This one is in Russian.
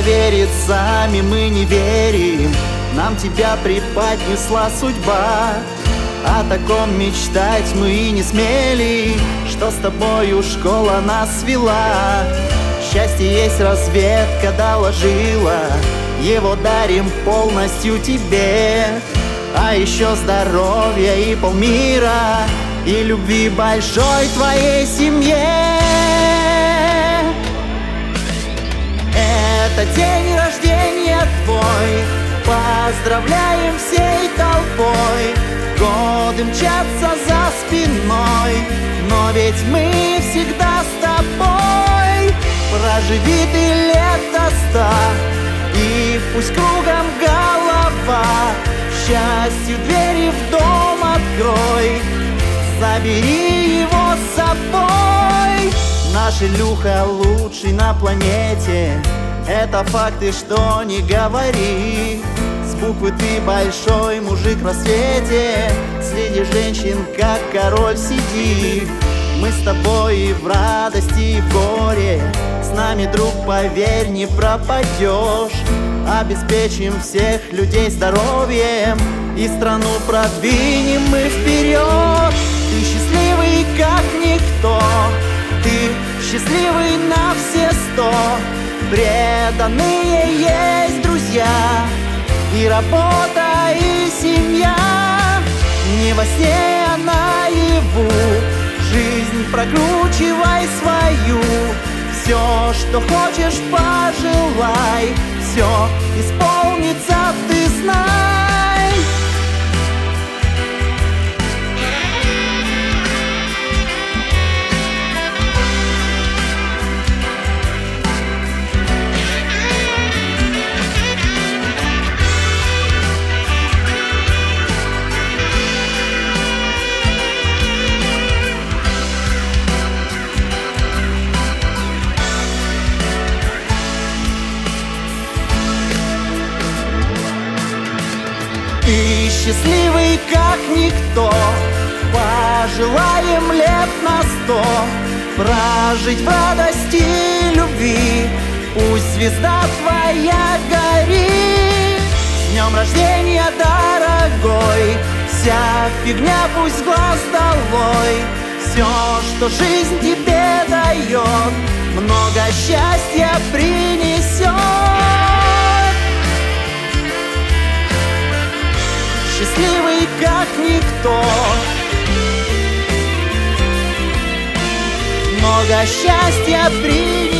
поверит, сами мы не верим. Нам тебя преподнесла судьба, о таком мечтать мы и не смели, что с тобою школа нас свела. Счастье есть, разведка доложила, его дарим полностью тебе. А еще здоровья и полмира, и любви большой твоей семье. Это день рождения твой, поздравляем всей толпой. Годы мчатся за спиной, но ведь мы всегда с тобой. Проживи ты лет до 100, и пусть кругом голова. Счастью двери в дом открой, забери его с собой. Наш Илюха лучший на планете, это факты, что не говори. С буквы ты большой мужик в рассвете, среди женщин как король сиди. Мы с тобой и в радости, и в горе, с нами, друг, поверь, не пропадешь. Обеспечим всех людей здоровьем, и страну продвинем мы вперед. Ты счастливый как никто, ты счастливый на все 100. Преданные есть друзья, и работа, и семья. Не во сне, а наяву, жизнь прокручивай свою. Все, что хочешь, пожелай, все исполнится, ты знай. Ты счастливый как никто, пожелаем лет на 100 прожить в радости и любви. Пусть звезда твоя горит. С днем рождения, дорогой, вся фигня пусть с глаз долой. Все, что жизнь тебе дает, много счастья принесет. Счастливый как никто, много счастья принесет.